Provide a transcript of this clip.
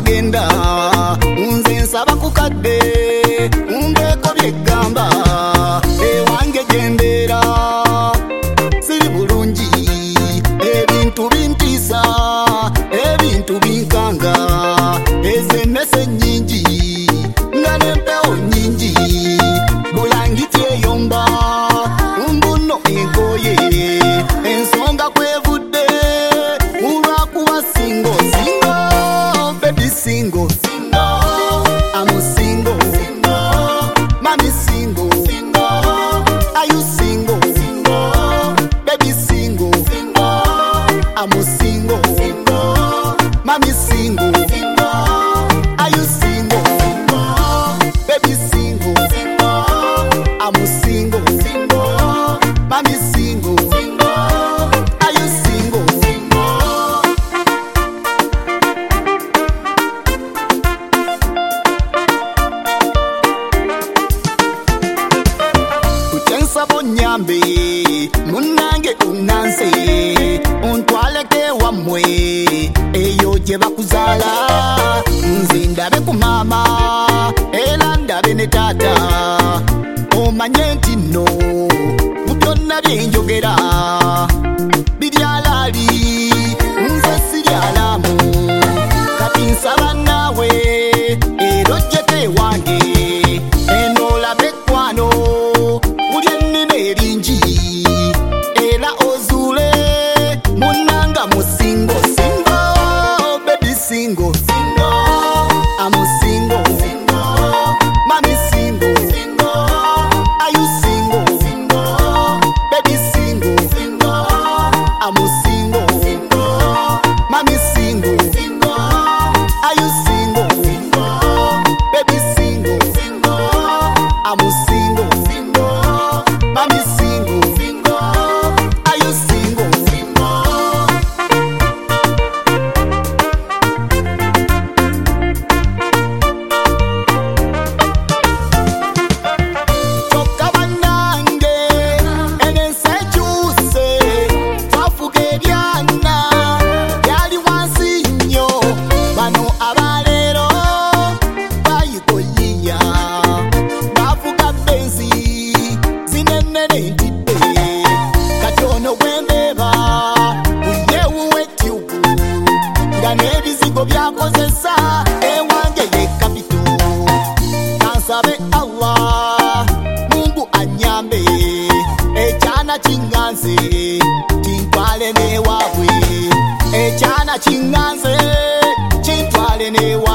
wagenda nze nsaba kukadde undeko byegamba ewange gyendera siri bulungi ebintu bintiisa ebintu binkanga ezennese nnyingi nga n'empewo nnyingi bulangiti eyomba mbuno enkoye ensonga kwevudde ulwakuba singo baby single I'm a single mommy single are you single baby single I'm a single mommy single are you single baby single I'm a single mommy single are you single Kuchensabo nyambe munange unanse untwaleke wamwe eyo gye bakuzala nze ndabe ku maama era ndabe ne taata omanye nti nno mu byonna byenjogera biryalaali nze siryalaamu kati nsaba naawe era ojjeko ewange eno olabe ekkwano ulya ennene eringi era ozuule munnanga musingo baby single I'm a single mommy single are you single baby single I'm a single mommy single are you single baby single I'm a single mommy single are you single Chokka bannange enensi ekyuse twafuga ebyana byali wansi nnyo bano abaleero bayikoyiya bavuga benzi zinenene ntidde kati ono bwembeeba buyewuwa etyugu nga n'ebizigo byakozesa ewange ye kapito kansabe Allah Mungu anyambe ekyana kinganze kintwale n'ewaabwe ekyana kinganze kintwale n'ewaabwe